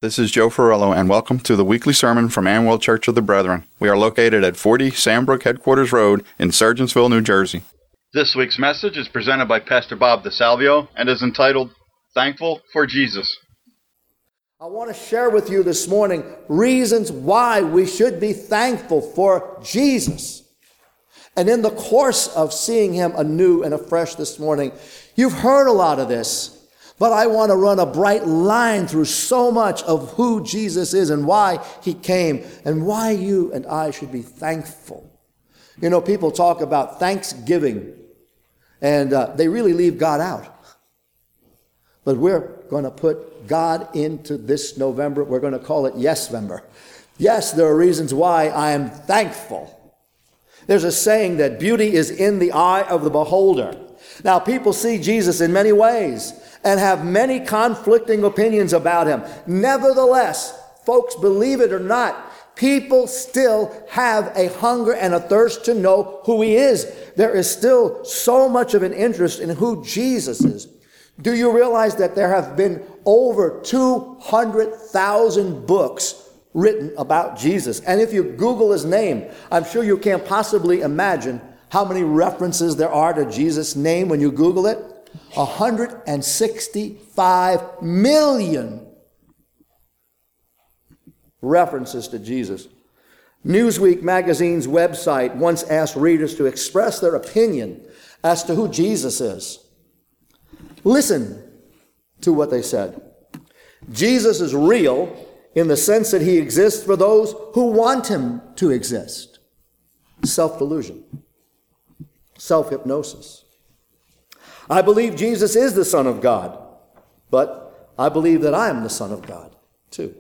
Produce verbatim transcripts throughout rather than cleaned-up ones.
This is Joe Ferrello, and welcome to the weekly sermon from Amwell Church of the Brethren. We are located at forty Sandbrook Headquarters Road in Sergeantsville, New Jersey. This week's message is presented by Pastor Bob DeSalvio and is entitled, Thankful for Jesus. I want to share with you this morning reasons why we should be thankful for Jesus. And in the course of seeing him anew and afresh this morning, you've heard a lot of this. But I want to run a bright line through so much of who Jesus is and why he came and why you and I should be thankful. You know, people talk about Thanksgiving and uh, they really leave God out. But we're going to put God into this November. We're going to call it Yes-vember. Yes, there are reasons why I am thankful. There's a saying that beauty is in the eye of the beholder. Now, people see Jesus in many ways and have many conflicting opinions about him. Nevertheless, folks, believe it or not, people still have a hunger and a thirst to know who he is. There is still so much of an interest in who Jesus is. Do you realize that there have been over two hundred thousand books written about Jesus? And if you Google his name, I'm sure you can't possibly imagine how many references there are to Jesus' name when you Google it. one hundred sixty-five million references to Jesus. Newsweek magazine's website once asked readers to express their opinion as to who Jesus is. Listen to what they said. Jesus is real in the sense that he exists for those who want him to exist. Self-delusion. Self-hypnosis. I believe Jesus is the Son of God, but I believe that I am the Son of God, too.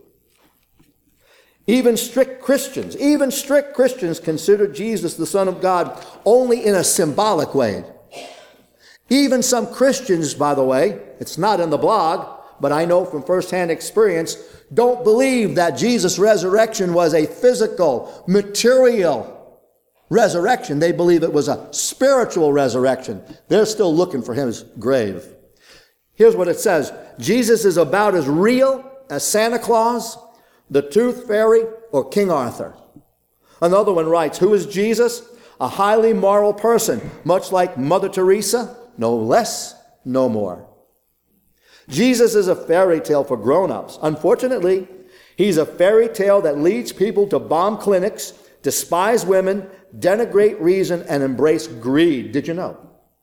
Even strict Christians, even strict Christians consider Jesus the Son of God only in a symbolic way. Even some Christians, by the way, it's not in the blog, but I know from firsthand experience, don't believe that Jesus' resurrection was a physical, material resurrection. They believe it was a spiritual resurrection. They're still looking for his grave. Here's what it says. Jesus is about as real as Santa Claus, the Tooth Fairy, or King Arthur. Another one writes, who is Jesus? A highly moral person, much like Mother Teresa, no less, no more. Jesus is a fairy tale for grown-ups. Unfortunately, he's a fairy tale that leads people to bomb clinics, despise women, denigrate reason, and embrace greed. Did you know?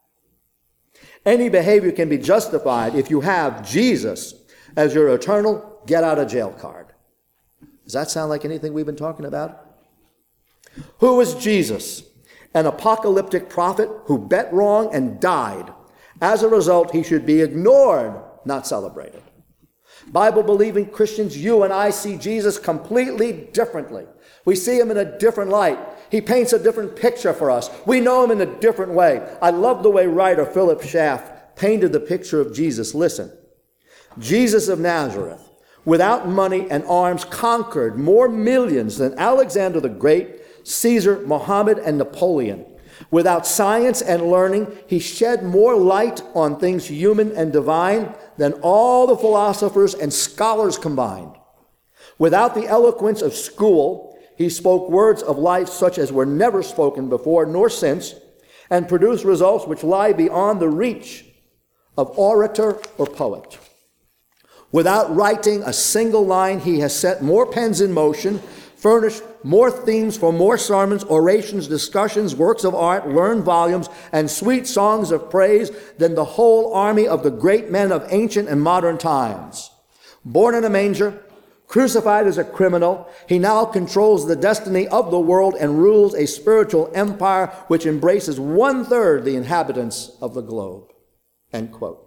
Any behavior can be justified if you have Jesus as your eternal get-out-of-jail card. Does that sound like anything we've been talking about? Who is Jesus? An apocalyptic prophet who bet wrong and died. As a result, he should be ignored, not celebrated. Bible-believing Christians, you and I see Jesus completely differently. We see him in a different light. He paints a different picture for us. We know him in a different way. I love the way writer Philip Schaff painted the picture of Jesus. Listen. Jesus of Nazareth, without money and arms, conquered more millions than Alexander the Great, Caesar, Muhammad, and Napoleon. Without science and learning, he shed more light on things human and divine than all the philosophers and scholars combined. Without the eloquence of school, he spoke words of life such as were never spoken before nor since, and produced results which lie beyond the reach of orator or poet. Without writing a single line, he has set more pens in motion, furnished more themes for more sermons, orations, discussions, works of art, learned volumes, and sweet songs of praise than the whole army of the great men of ancient and modern times. Born in a manger, crucified as a criminal, he now controls the destiny of the world and rules a spiritual empire which embraces one-third the inhabitants of the globe. End quote.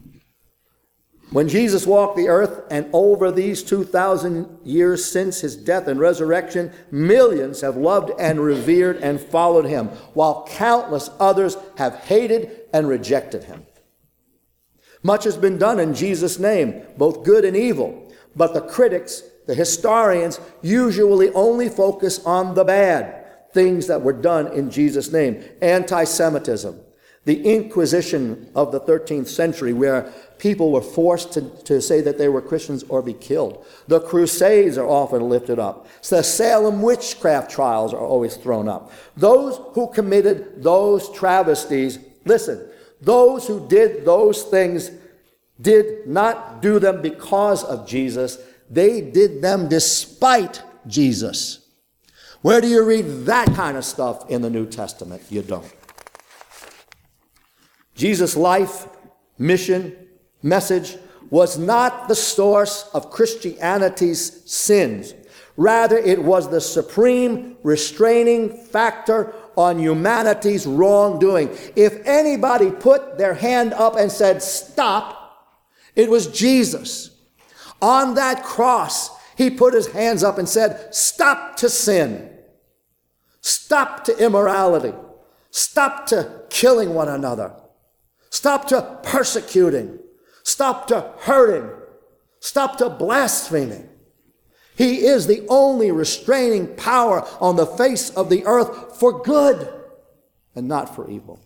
When Jesus walked the earth, and over these two thousand years since his death and resurrection, millions have loved and revered and followed him, while countless others have hated and rejected him. Much has been done in Jesus' name, both good and evil, but the critics, the historians, usually only focus on the bad things that were done in Jesus' name. Anti-Semitism, The Inquisition of the thirteenth century, where people were forced to, to say that they were Christians or be killed. The Crusades are often lifted up. So the Salem witchcraft trials are always thrown up. Those who committed those travesties, listen, those who did those things did not do them because of Jesus. They did them despite Jesus. Where do you read that kind of stuff in the New Testament? You don't. Jesus' life, mission, message was not the source of Christianity's sins. Rather, it was the supreme restraining factor on humanity's wrongdoing. If anybody put their hand up and said, stop, it was Jesus. On that cross, he put his hands up and said, stop to sin. Stop to immorality. Stop to killing one another. Stop to persecuting. Stop to hurting. Stop to blaspheming. He is the only restraining power on the face of the earth for good and not for evil.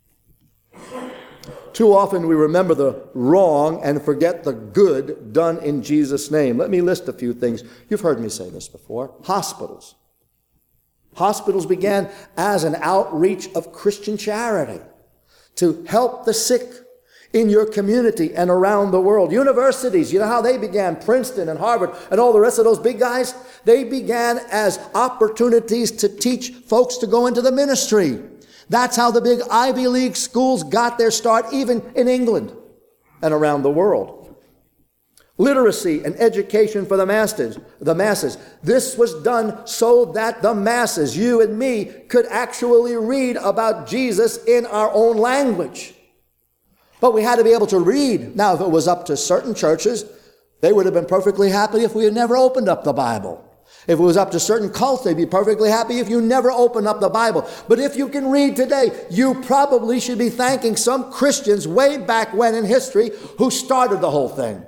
Too often we remember the wrong and forget the good done in Jesus' name. Let me list a few things. You've heard me say this before. Hospitals. Hospitals began as an outreach of Christian charity to help the sick in your community and around the world. Universities, you know how they began? Princeton and Harvard and all the rest of those big guys? They began as opportunities to teach folks to go into the ministry. That's how the big Ivy League schools got their start, even in England and around the world. Literacy and education for the masses, the masses. This was done so that the masses, you and me, could actually read about Jesus in our own language. But we had to be able to read. Now, if it was up to certain churches, they would have been perfectly happy if we had never opened up the Bible. If it was up to certain cults, they'd be perfectly happy if you never opened up the Bible. But if you can read today, you probably should be thanking some Christians way back when in history who started the whole thing.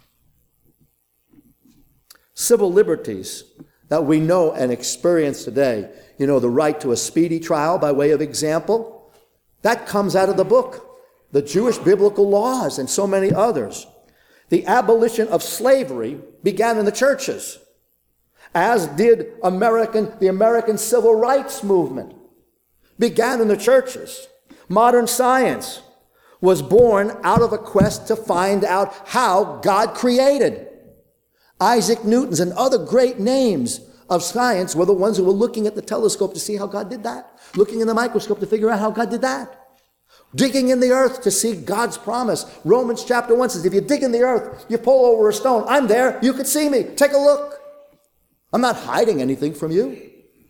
Civil liberties that we know and experience today, you know, the right to a speedy trial by way of example, that comes out of the book. The Jewish biblical laws and so many others. The abolition of slavery began in the churches, as did American, the American Civil Rights Movement began in the churches. Modern science was born out of a quest to find out how God created. Isaac Newton's and other great names of science were the ones who were looking at the telescope to see how God did that, looking in the microscope to figure out how God did that. Digging in the earth to see God's promise. Romans chapter one says, if you dig in the earth, you pull over a stone. I'm there. You could see me. Take a look. I'm not hiding anything from you.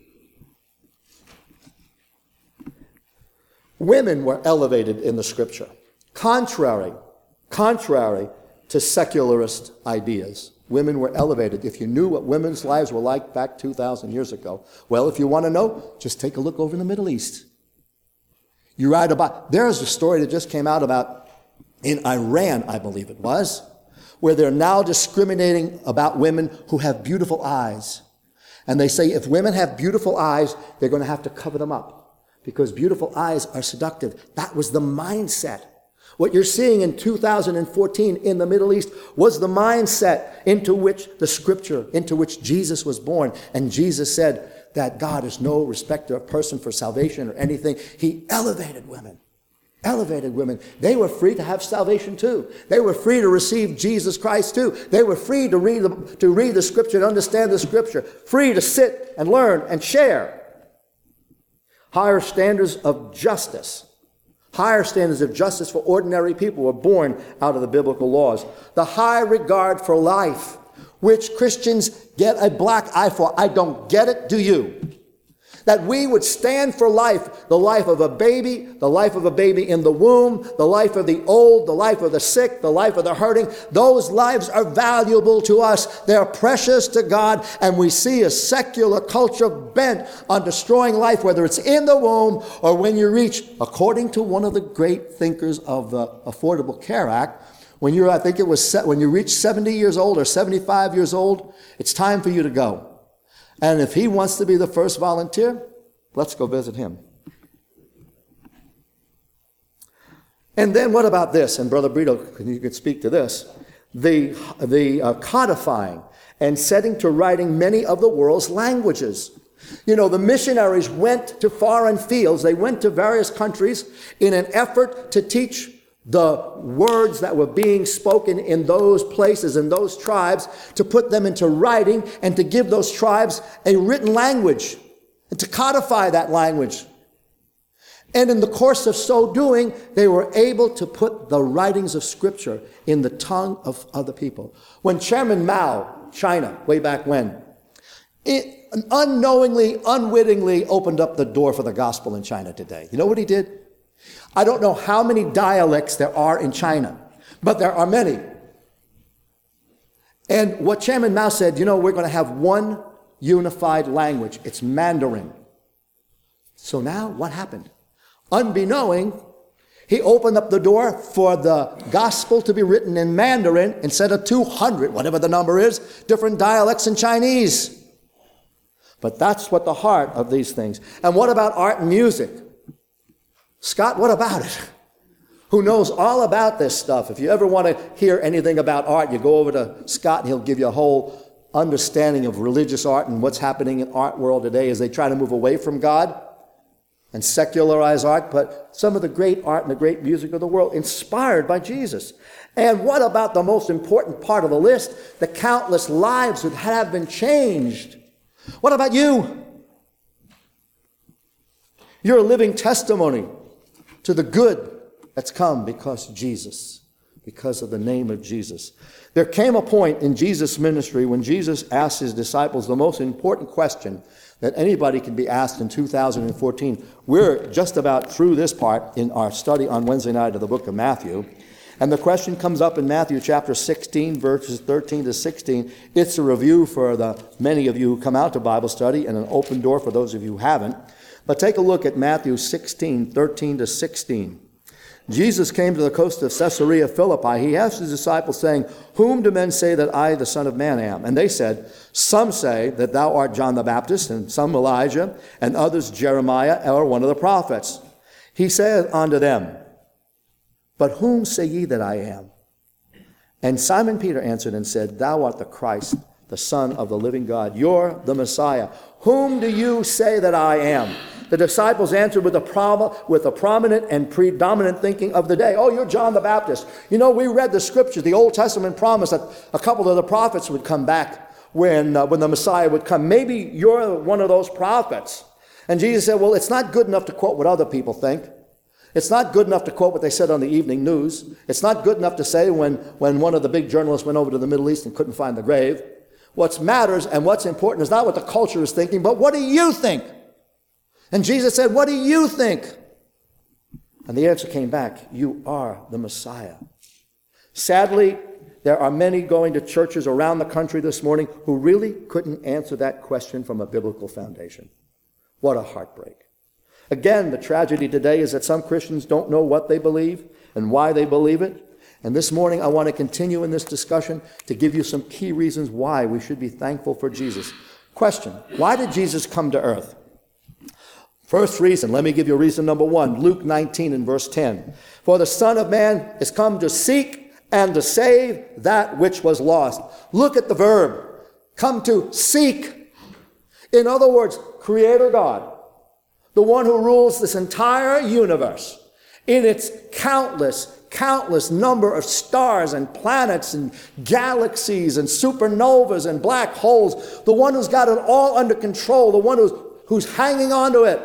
Women were elevated in the scripture. Contrary, contrary to secularist ideas. Women were elevated. If you knew what women's lives were like back two thousand years ago, well, if you want to know, just take a look over in the Middle East. You write about, there's a story that just came out about in Iran, I believe it was, where they're now discriminating about women who have beautiful eyes. And they say if women have beautiful eyes, they're going to have to cover them up because beautiful eyes are seductive. That was the mindset. What you're seeing in two thousand fourteen in the Middle East was the mindset into which the scripture, into which Jesus was born. And Jesus said that God is no respecter of person for salvation or anything. He elevated women. Elevated women. They were free to have salvation too. They were free to receive Jesus Christ too. They were free to read the, to read the scripture and understand the scripture. Free to sit and learn and share. Higher standards of justice. Higher standards of justice for ordinary people were born out of the biblical laws. The high regard for life, which Christians get a black eye for. I don't get it, do you? That we would stand for life, the life of a baby, the life of a baby in the womb, the life of the old, the life of the sick, the life of the hurting. Those lives are valuable to us. They're precious to God, and we see a secular culture bent on destroying life, whether it's in the womb or when you reach, according to one of the great thinkers of the Affordable Care Act, when you're, I think it was, when you reach seventy years old or seventy-five years old, it's time for you to go. And if he wants to be the first volunteer, let's go visit him. And then what about this? And Brother Brito, you could speak to this. The, the uh, codifying and setting to writing many of the world's languages. You know, the missionaries went to foreign fields. They went to various countries in an effort to teach the words that were being spoken in those places, in those tribes, to put them into writing and to give those tribes a written language and to codify that language. And in the course of so doing, they were able to put the writings of Scripture in the tongue of other people. When Chairman Mao, China, way back when, it unknowingly, unwittingly opened up the door for the gospel in China today. You know what he did? I don't know how many dialects there are in China, but there are many. And what Chairman Mao said, you know, we're going to have one unified language. It's Mandarin. So now what happened? Unbeknowing, he opened up the door for the gospel to be written in Mandarin instead of two hundred, whatever the number is, different dialects in Chinese. But that's what the heart of these things. And what about art and music? Scott, what about it? Who knows all about this stuff? If you ever want to hear anything about art, you go over to Scott and he'll give you a whole understanding of religious art and what's happening in art world today as they try to move away from God and secularize art. But some of the great art and the great music of the world inspired by Jesus. And what about the most important part of the list? The countless lives that have been changed. What about you? You're a living testimony to the good that's come because of Jesus, because of the name of Jesus. There came a point in Jesus' ministry when Jesus asked his disciples the most important question that anybody can be asked in two thousand fourteen. We're just about through this part in our study on Wednesday night of the book of Matthew. And the question comes up in Matthew chapter sixteen, verses thirteen to sixteen. It's a review for the many of you who come out to Bible study and an open door for those of you who haven't. But take a look at Matthew sixteen, thirteen to sixteen. Jesus came to the coast of Caesarea Philippi. He asked his disciples, saying, "Whom do men say that I, the Son of Man, am?" And they said, "Some say that thou art John the Baptist, and some Elijah, and others Jeremiah, or one of the prophets." He said unto them, "But whom say ye that I am?" And Simon Peter answered and said, "Thou art the Christ, the Son of the living God. You're the Messiah. Whom do you say that I am?" The disciples answered with a, prom- with a prominent and predominant thinking of the day. "Oh, you're John the Baptist. You know, we read the scriptures. The Old Testament promised that a couple of the prophets would come back when, uh, when the Messiah would come. Maybe you're one of those prophets." And Jesus said, "Well, it's not good enough to quote what other people think. It's not good enough to quote what they said on the evening news. It's not good enough to say when, when one of the big journalists went over to the Middle East and couldn't find the grave. What matters and what's important is not what the culture is thinking, but what do you think?" And Jesus said, "What do you think?" And the answer came back, "You are the Messiah." Sadly, there are many going to churches around the country this morning who really couldn't answer that question from a biblical foundation. What a heartbreak. Again, the tragedy today is that some Christians don't know what they believe and why they believe it. And this morning, I want to continue in this discussion to give you some key reasons why we should be thankful for Jesus. Question: why did Jesus come to earth? First reason, let me give you reason number one. Luke nineteen and verse ten. "For the Son of Man is come to seek and to save that which was lost." Look at the verb. Come to seek. In other words, Creator God, the one who rules this entire universe in its countless, countless number of stars and planets and galaxies and supernovas and black holes, the one who's got it all under control, the one who's, who's hanging on to it.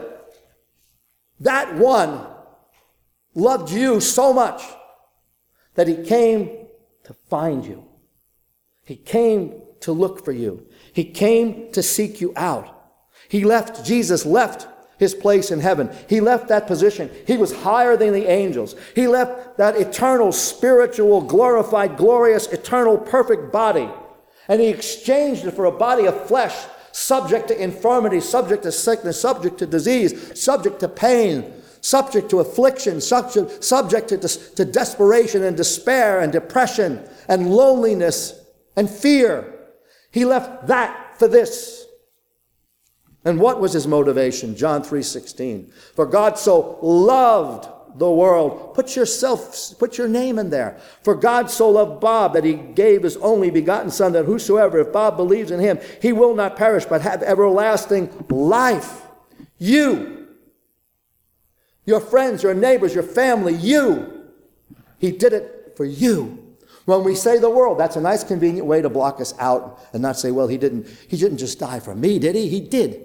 That one loved you so much that he came to find you. He came to look for you. He came to seek you out. He left, Jesus left his place in heaven. He left that position. He was higher than the angels. He left that eternal, spiritual, glorified, glorious, eternal, perfect body. And he exchanged it for a body of flesh, subject to infirmity, subject to sickness, subject to disease, subject to pain, subject to affliction, subject, subject to, to desperation and despair and depression and loneliness and fear. He left that for this. And what was his motivation? John three sixteen. "For God so loved the world. Put yourself, put your name in there. For God so loved Bob that he gave his only begotten Son, that whosoever, if Bob believes in him, he will not perish but have everlasting life. You, your friends, your neighbors, your family, you. He did it for you. When we say the world, that's a nice convenient way to block us out and not say, well, he didn't, he didn't just die for me, did he? He did.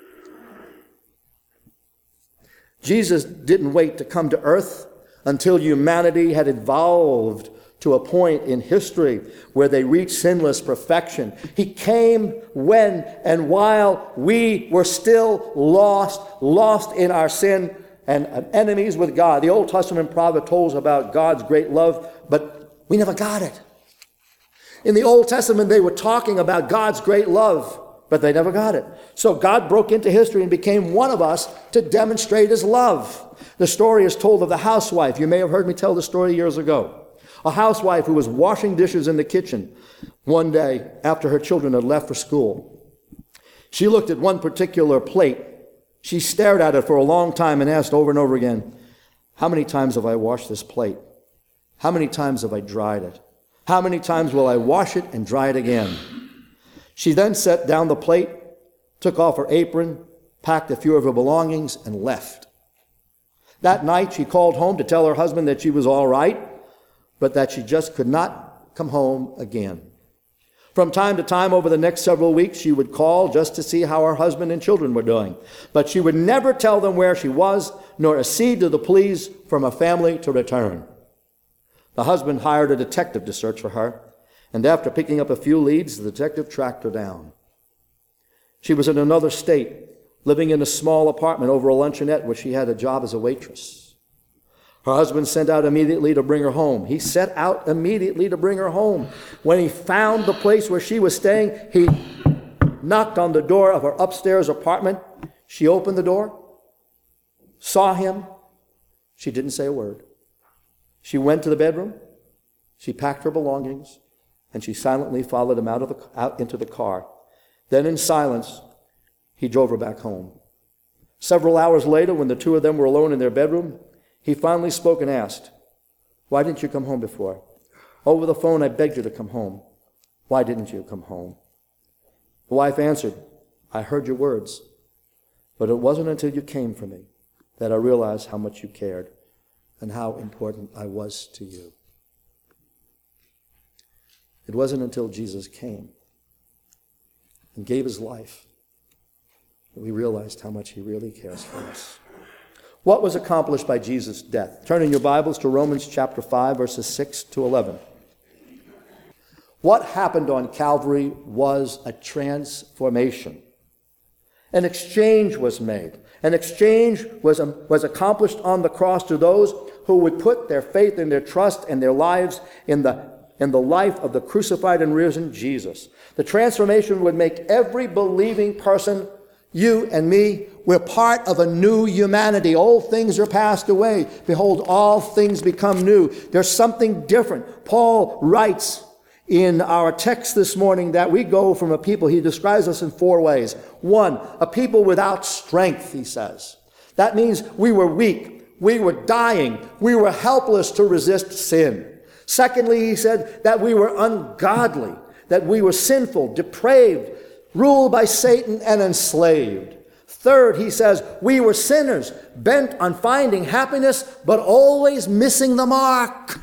Jesus didn't wait to come to earth until humanity had evolved to a point in history where they reached sinless perfection. He came when and while we were still lost, lost in our sin and enemies with God. The Old Testament prophet told us about God's great love, but we never got it. In the Old Testament, they were talking about God's great love, but they never got it. So God broke into history and became one of us to demonstrate his love. The story is told of the housewife. You may have heard me tell the story years ago. A housewife who was washing dishes in the kitchen one day after her children had left for school. She looked at one particular plate. She stared at it for a long time and asked over and over again, how many times have I washed this plate? How many times have I dried it? How many times will I wash it and dry it again? She then set down the plate, took off her apron, packed a few of her belongings, and left. That night, she called home to tell her husband that she was all right, but that she just could not come home again. From time to time over the next several weeks, she would call just to see how her husband and children were doing. But she would never tell them where she was, nor accede to the pleas from her family to return. The husband hired a detective to search for her. And after picking up a few leads, the detective tracked her down. She was in another state, living in a small apartment over a luncheonette where she had a job as a waitress. Her husband sent out immediately to bring her home. He set out immediately to bring her home. When he found the place where she was staying, he knocked on the door of her upstairs apartment. She opened the door, saw him. She didn't say a word. She went to the bedroom. She packed her belongings. And she silently followed him out of the out into the car. Then in silence, he drove her back home. Several hours later, when the two of them were alone in their bedroom, he finally spoke and asked, why didn't you come home before? Over the phone, I begged you to come home. Why didn't you come home? The wife answered, I heard your words, but it wasn't until you came for me that I realized how much you cared and how important I was to you. It wasn't until Jesus came and gave his life that we realized how much he really cares for us. What was accomplished by Jesus' death? Turn in your Bibles to Romans chapter five, verses six to eleven. What happened on Calvary was a transformation. An exchange was made. An exchange was, um, was accomplished on the cross to those who would put their faith and their trust and their lives in the in the life of the crucified and risen Jesus. The transformation would make every believing person, you and me, we're part of a new humanity. Old things are passed away. Behold, all things become new. There's something different. Paul writes in our text this morning that we go from a people, he describes us in four ways. One, a people without strength, he says. That means we were weak, we were dying, we were helpless to resist sin. Secondly, he said that we were ungodly, that we were sinful, depraved, ruled by Satan and enslaved. Third, he says, we were sinners, bent on finding happiness, but always missing the mark.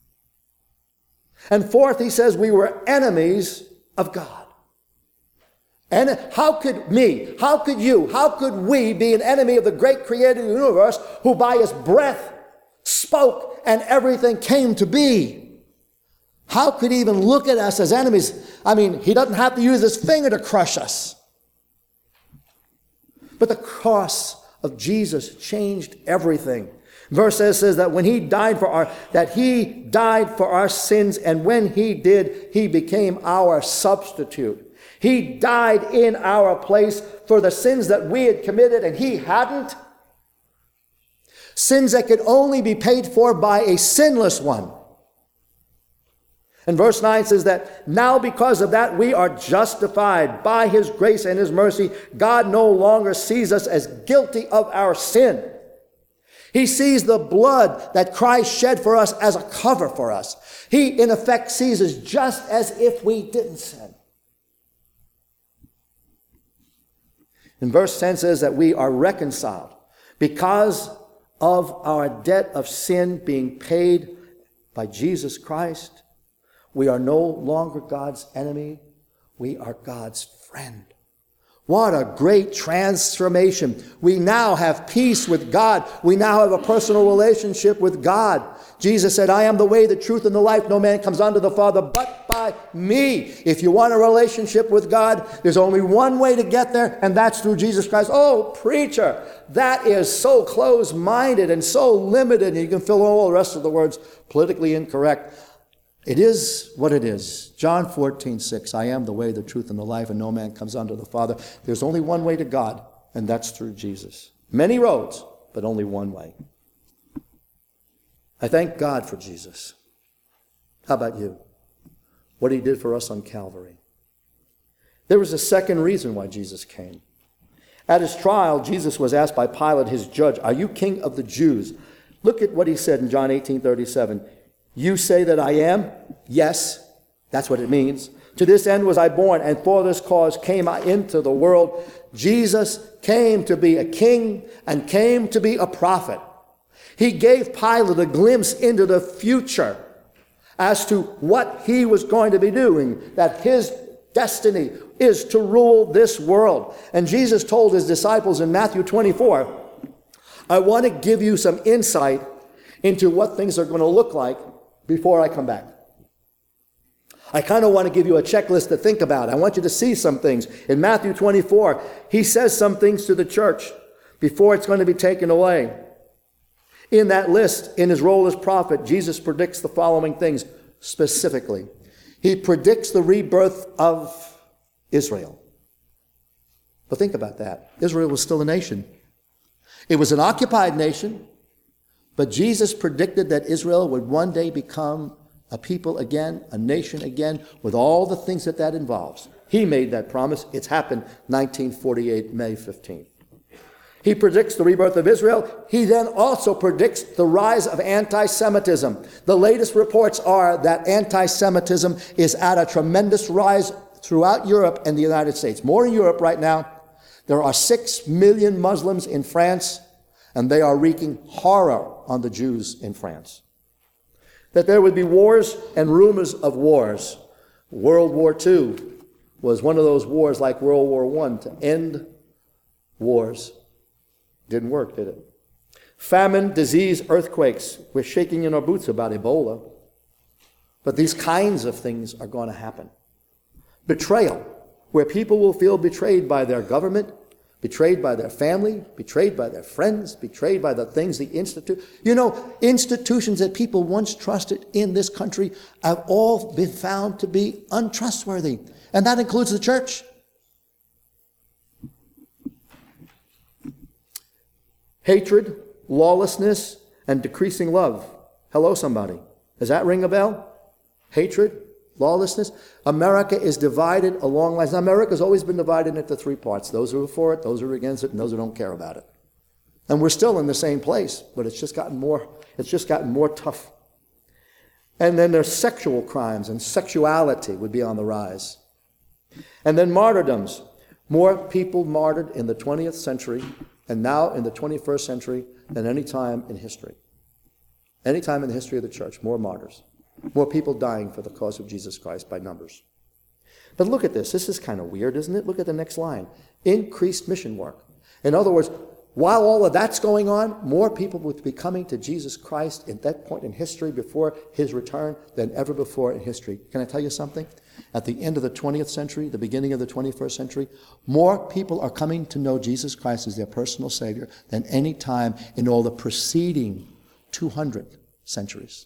And fourth, he says, we were enemies of God. And how could me, how could you, how could we be an enemy of the great creator of the universe who by his breath spoke and everything came to be? How could he even look at us as enemies? I mean, he doesn't have to use his finger to crush us. But the cross of Jesus changed everything. Verse says that when he died for our, that he died for our sins, and when he did, he became our substitute. He died in our place for the sins that we had committed and he hadn't. Sins that could only be paid for by a sinless one. And verse nine says that now because of that we are justified by his grace and his mercy. God no longer sees us as guilty of our sin. He sees the blood that Christ shed for us as a cover for us. He, in effect, sees us just as if we didn't sin. In verse ten says that we are reconciled because of our debt of sin being paid by Jesus Christ. We are no longer God's enemy. We are God's friend. What a great transformation. We now have peace with God. We now have a personal relationship with God. Jesus said, I am the way, the truth, and the life. No man comes unto the Father but by me. If you want a relationship with God, there's only one way to get there, and that's through Jesus Christ. Oh, preacher, that is so close-minded and so limited, and you can fill all the rest of the words politically incorrect. It is what it is. John fourteen six, I am the way, the truth, and the life, and no man comes unto the Father. There's only one way to God, and that's through Jesus. Many roads, but only one way. I thank God for Jesus. How about you? What he did for us on Calvary. There was a second reason why Jesus came. At his trial, Jesus was asked by Pilate, his judge, are you king of the Jews? Look at what he said in John eighteen thirty-seven. You say that I am? Yes, that's what it means. To this end was I born, and for this cause came I into the world. Jesus came to be a king and came to be a prophet. He gave Pilate a glimpse into the future as to what he was going to be doing, that his destiny is to rule this world. And Jesus told his disciples in Matthew twenty-four, I want to give you some insight into what things are going to look like before I come back. I kind of want to give you a checklist to think about. I want you to see some things. In Matthew twenty-four, he says some things to the church before it's going to be taken away. In that list, in his role as prophet, Jesus predicts the following things specifically. He predicts the rebirth of Israel. But think about that. Israel was still a nation. It was an occupied nation. But Jesus predicted that Israel would one day become a people again, a nation again, with all the things that that involves. He made that promise. It's happened nineteen forty-eight, May fifteenth. He predicts the rebirth of Israel. He then also predicts the rise of anti-Semitism. The latest reports are that anti-Semitism is at a tremendous rise throughout Europe and the United States. More in Europe right now. There are six million Muslims in France, and they are wreaking horror on the Jews in France. That there would be wars and rumors of wars. World War Two was one of those wars like World War One to end wars. Didn't work, did it? Famine, disease, earthquakes. We're shaking in our boots about Ebola. But these kinds of things are going to happen. Betrayal, where people will feel betrayed by their government, betrayed by their family, betrayed by their friends, betrayed by the things the institute. You know, institutions that people once trusted in this country have all been found to be untrustworthy. And that includes the church. Hatred, lawlessness, and decreasing love. Hello, somebody. Does that ring a bell? Hatred, lawlessness. America is divided along lines. Now, America's always been divided into three parts. Those who are for it, those who are against it, and those who don't care about it. And we're still in the same place, but it's just gotten more, it's just gotten more tough. And then there's sexual crimes, and sexuality would be on the rise. And then martyrdoms. More people martyred in the twentieth century and now in the twenty-first century than any time in history. Any time in the history of the church, more martyrs. More people dying for the cause of Jesus Christ by numbers. But look at this. This is kind of weird, isn't it? Look at the next line. Increased mission work. In other words, while all of that's going on, more people would be coming to Jesus Christ at that point in history before his return than ever before in history. Can I tell you something? At the end of the twentieth century, the beginning of the twenty-first century, more people are coming to know Jesus Christ as their personal Savior than any time in all the preceding two hundred centuries.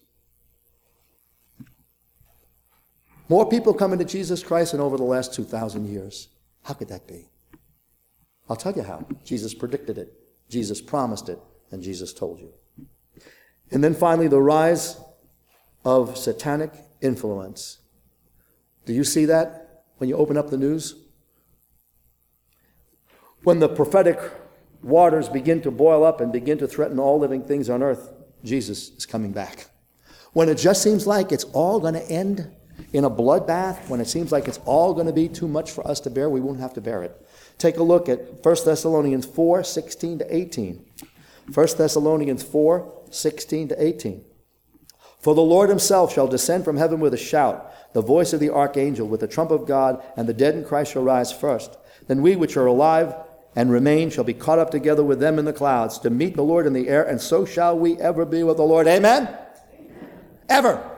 More people coming to Jesus Christ than over the last two thousand years. How could that be? I'll tell you how. Jesus predicted it. Jesus promised it. And Jesus told you. And then finally, the rise of satanic influence. Do you see that when you open up the news? When the prophetic waters begin to boil up and begin to threaten all living things on earth, Jesus is coming back. When it just seems like it's all going to end in a bloodbath, when it seems like it's all going to be too much for us to bear, we won't have to bear it. Take a look at First Thessalonians four, sixteen to eighteen. First Thessalonians four, sixteen to eighteen. For the Lord himself shall descend from heaven with a shout, the voice of the archangel, with the trump of God, and the dead in Christ shall rise first. Then we which are alive and remain shall be caught up together with them in the clouds to meet the Lord in the air, and so shall we ever be with the Lord. Amen? Amen. Ever.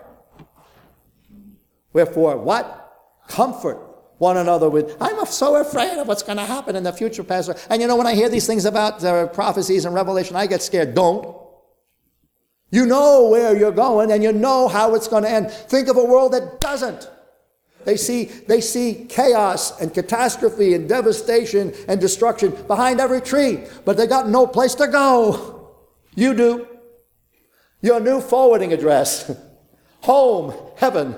Wherefore, what? Comfort one another with, I'm so afraid of what's going to happen in the future, Pastor. And you know, when I hear these things about uh, prophecies and revelation, I get scared. Don't. You know where you're going, and you know how it's going to end. Think of a world that doesn't. They see, they see chaos and catastrophe and devastation and destruction behind every tree, but they got no place to go. You do. Your new forwarding address. Home, heaven.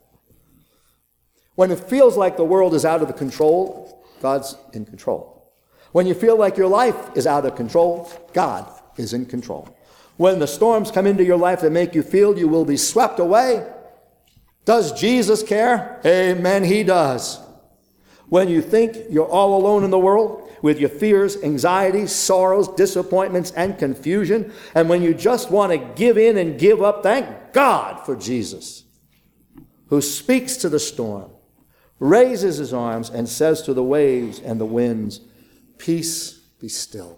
When it feels like the world is out of the control, God's in control. When you feel like your life is out of control, God is in control. When the storms come into your life that make you feel you will be swept away, does Jesus care? Amen, he does. When you think you're all alone in the world, with your fears, anxieties, sorrows, disappointments, and confusion, and when you just want to give in and give up, thank God for Jesus, who speaks to the storm, raises his arms, and says to the waves and the winds, peace, be still.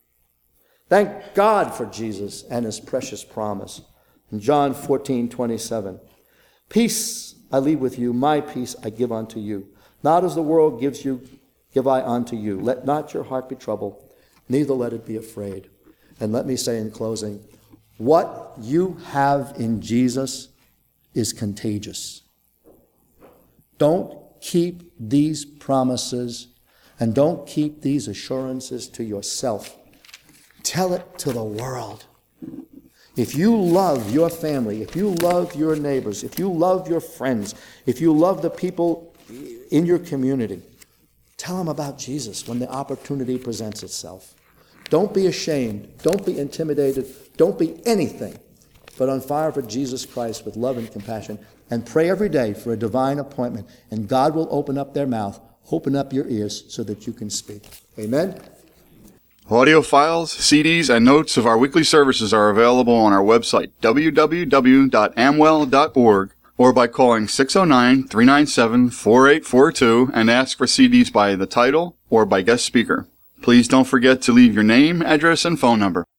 Thank God for Jesus and his precious promise. In John fourteen twenty-seven, peace I leave with you, my peace I give unto you. Not as the world gives you, give I unto you. Let not your heart be troubled, neither let it be afraid. And let me say in closing, what you have in Jesus is contagious. Don't keep these promises and don't keep these assurances to yourself. Tell it to the world. If you love your family, if you love your neighbors, if you love your friends, if you love the people in your community, tell them about Jesus when the opportunity presents itself. Don't be ashamed. Don't be intimidated. Don't be anything but on fire for Jesus Christ with love and compassion. And pray every day for a divine appointment. And God will open up their mouth, open up your ears so that you can speak. Amen? Audio files, C Ds, and notes of our weekly services are available on our website, w w w dot amwell dot org, or by calling six oh nine, three nine seven, four eight four two and ask for C Ds by the title or by guest speaker. Please don't forget to leave your name, address, and phone number.